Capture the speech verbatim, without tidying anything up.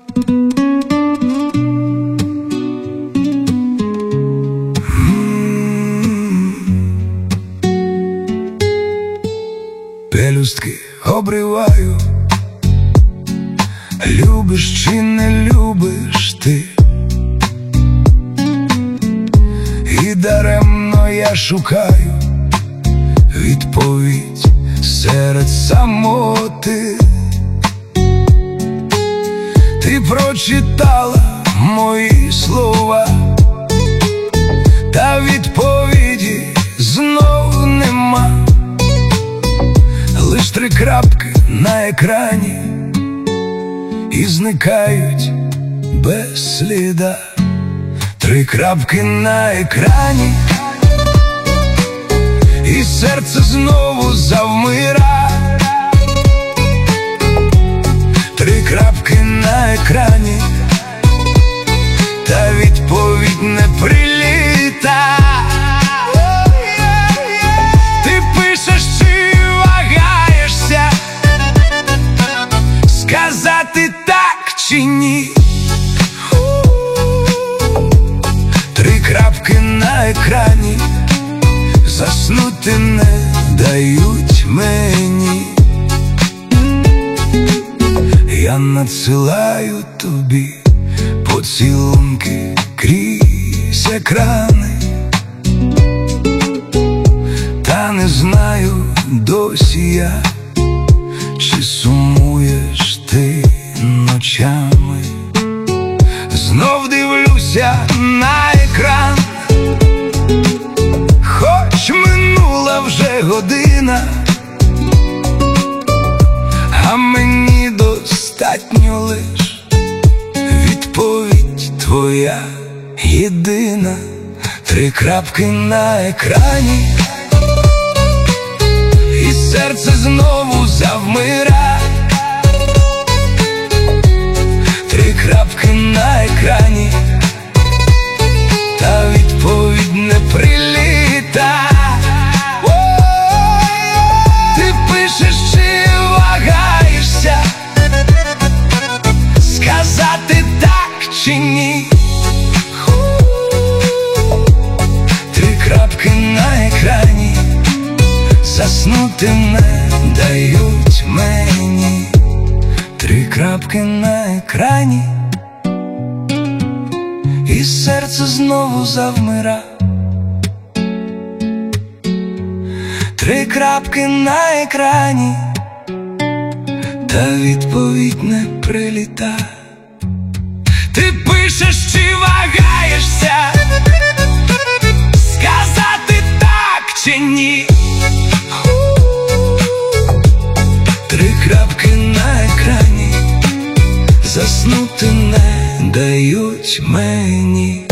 Пелюстки обриваю, любиш чи не любиш ти, і даремно я шукаю відповідь серед самоти. Ти прочитала мої слова, та відповіді знов нема. Лиш три крапки на екрані і зникають без сліда. Три крапки на екрані, і серце знову завмира. Три крапки на екрані, та відповідь не приліта. Ти пишеш чи вагаєшся, сказати так чи ні. Три крапки на екрані, заснути не дають мені. Я надсилаю тобі поцілунки крізь екрани, та не знаю досі я, чи сумуєш ти ночами. Знов дивлюся на екран, хоч минула вже година, а мені достатньо лиш відповідь твоя єдина. Три крапки на екрані, і серце знову завмира. Три крапки на екрані, та відповідь не приліта. Ти пишеш чи вагаєшся, сказати так чи ні. Три крапки на екрані, заснути не дають мені. Три крапки на екрані, і серце знову завмира. Три крапки на екрані, та відповідь не приліта. Ти пишеш чи вагаєшся, сказати так чи ні. Три крапки на екрані, заснути не дають мені.